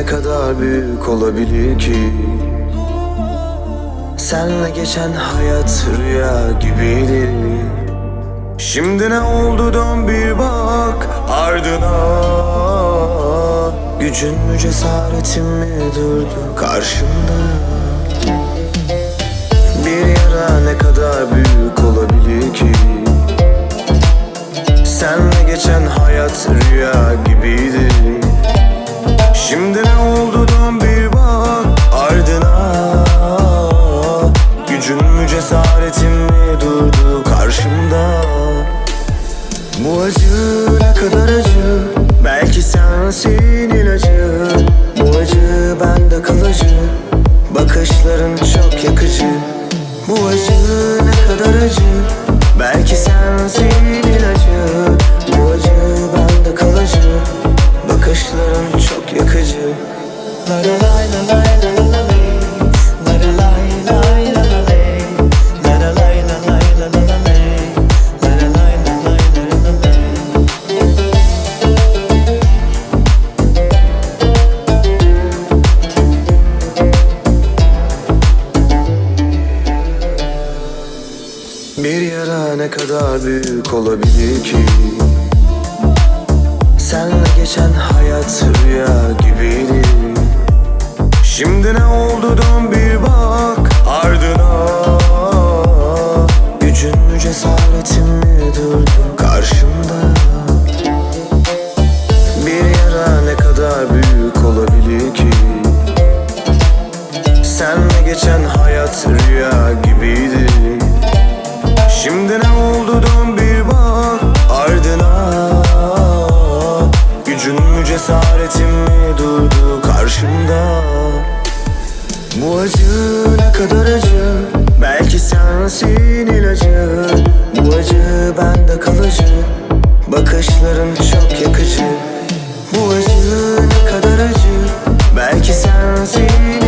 ne kadar büyük olabilir ki? Senle geçen hayat rüya gibiydi. Şimdi ne oldu, dön bir bak ardına. Gücün mü cesaretin mi durdu karşımda? Bir yara ne kadar büyük olabilir ki? Senle geçen hayat rüya gibiydi. Şimdi ne oldu, dön bir bak ardına. Gücün mü cesaretin mi durdu karşımda? Bu acı ne kadar acı, belki sensin ilacı. Bu acı bende kalıcı, bakışların çok yakıcı. Bu acı ne kadar acı, belki sensin ilacı. Bu acı bende kalıcı, bakışların çok yakıcı. La la lay la lay la la lay. La la lay lay la la lay. La la lay la lay la la la lay. La la lay la lay la la lay. Bir yara ne kadar büyük olabilir ki? Senle geçen hayat rüya gibiydi. Şimdi ne oldu, dön bir bak ardına. Gücün mü cesaretin mi durdu karşımda? Bir yara ne kadar büyük olabilir ki? Senle geçen hayat rüya gibiydi. Şimdi ne oldu, dön bir bak ardına. Gücün mü cesaretin mi durdu karşımda? Bu acı ne kadar acı, belki sensin ilacı. Bu acı bende kalıcı, bakışların çok yakıcı. Bu acı ne kadar acı, belki sensin